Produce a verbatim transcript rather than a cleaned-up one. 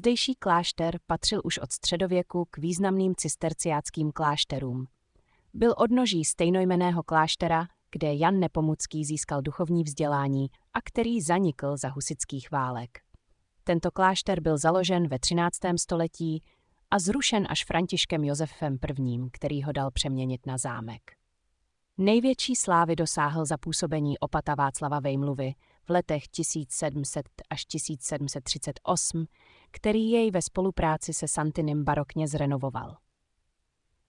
Zdejší klášter patřil už od středověku k významným cisterciáckým klášterům. Byl odnoží stejnojmenného kláštera, kde Jan Nepomucký získal duchovní vzdělání a který zanikl za husitských válek. Tento klášter byl založen ve třináctém století a zrušen až Františkem Josefem I., který ho dal přeměnit na zámek. Největší slávy dosáhl za působení opata Václava Vejmluvy v letech tisíc sedm set až tisíc sedm set třicet osm, který jej ve spolupráci se Santinem barokně zrenovoval.